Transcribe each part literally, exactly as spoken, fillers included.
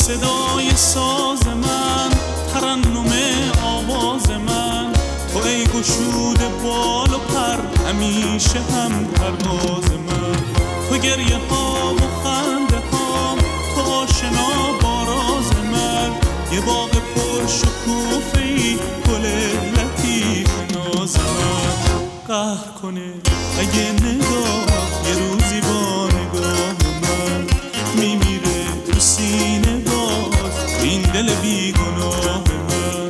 صدای ساز من، ترنم آواز من، تو ای گشوده بال و پر، همیشه هم پرواز من. تو گریه ها و خنده هام، تو آشنا با راز من. یه باغ پر شکوفه‌ای، گل لطیف ناز من. قهر کنه اگه نگاه یه روزی با نگاه من میمیره تو سینه باز این دل بیگناه من.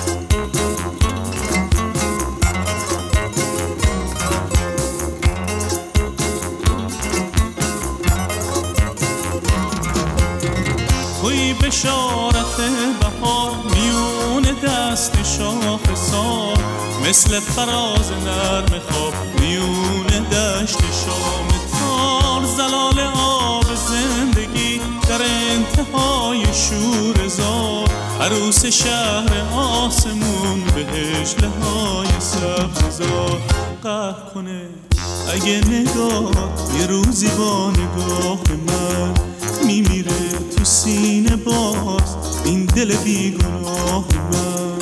توی بشارت بهار میون دست شاخسار، مثل فراز نرم خواب میون دشت شام تار. زلال آب زندگی در انتهای شور زار، عروس شهر آسمون بهشت های سبززار. قهر کنه اگه نگاه یه روزی با نگاه من میمیره تو سینه باز این دل بیگناه من.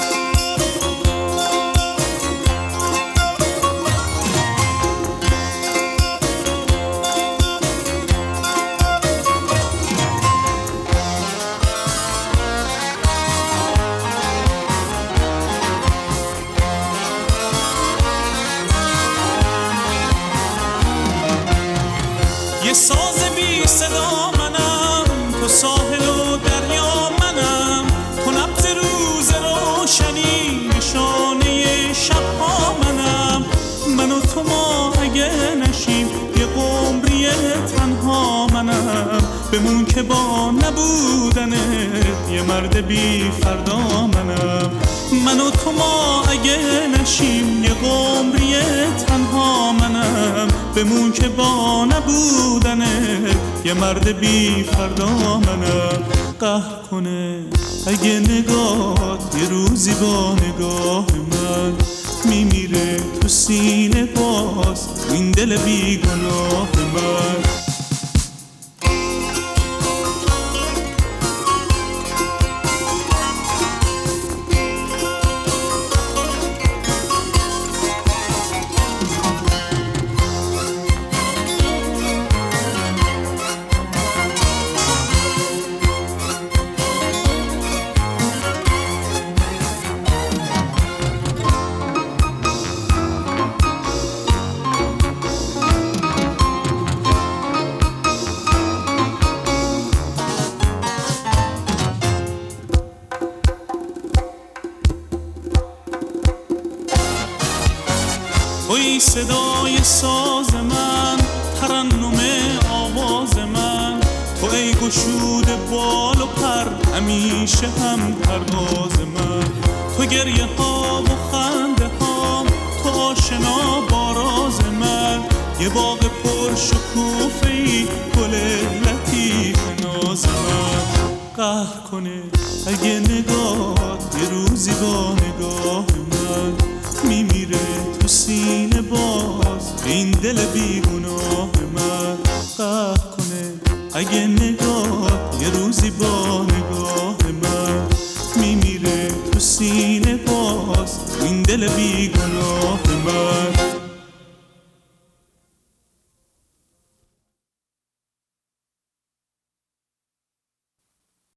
یه ساز بی صدا منم، تو ساحل و دریا منم. تو نبض روز روشنی، نشانه شبها منم. من و تو ما اگه نشیم یه قمری تنها منم. بمون که با نبودنت یه مرد بی فردا منم. من و تو ما اگه نشیم یه قمری تنها منم. بمون که با نبودنت یه مرد بی فردا منم. قهر کنه اگه نگاه یه روزی با نگاه من میمیره تو سینه باز این دل بیگناه من. توی صدای ساز من، ترنم آواز من، تو ای گشوده بال و پر، همیشه هم پرواز من. تو گریه ها و خنده هام، تو آشنا با راز من. یه باغ پر شکوفه‌ای، گل لطیف ناز من. قهر کنه اگه نگاه یه روزی با نگاه من میمیره تو سینه باز این دل بیگناه من. قهر کنه اگه نگاه یه روزی با نگاه من میمیره تو سینه باز این دل بیگناه